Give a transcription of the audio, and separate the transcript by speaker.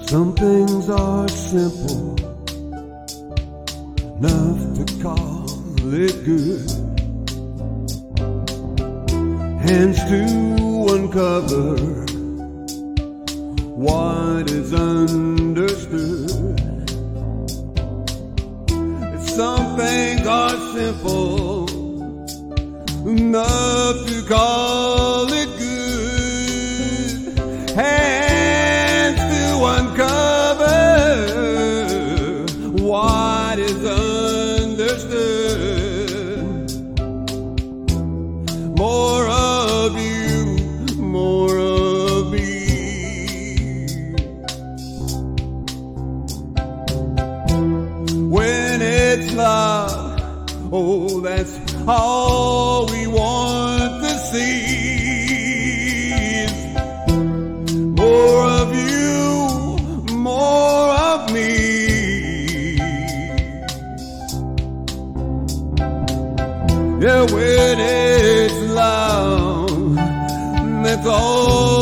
Speaker 1: Some things are simple enough to call it good. Hands to uncover what is understood. Some things are simple enough to call it good. Hands to uncover what is understood. More of you, more of me. When it's love, oh, that's all we want to see. More of you, more of me. Yeah, when it's love, that's all